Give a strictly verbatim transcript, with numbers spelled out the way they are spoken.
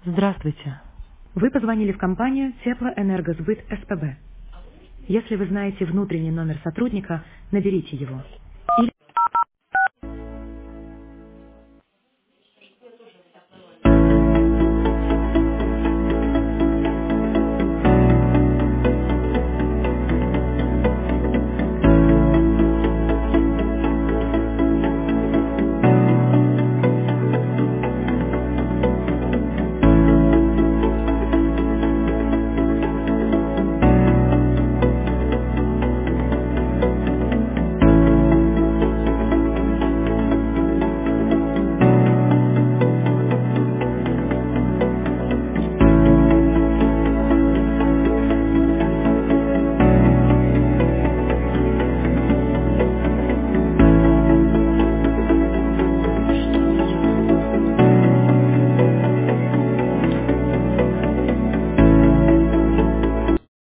Здравствуйте. Вы позвонили в компанию Теплоэнергосбыт СПБ. Если вы знаете внутренний номер сотрудника, наберите его.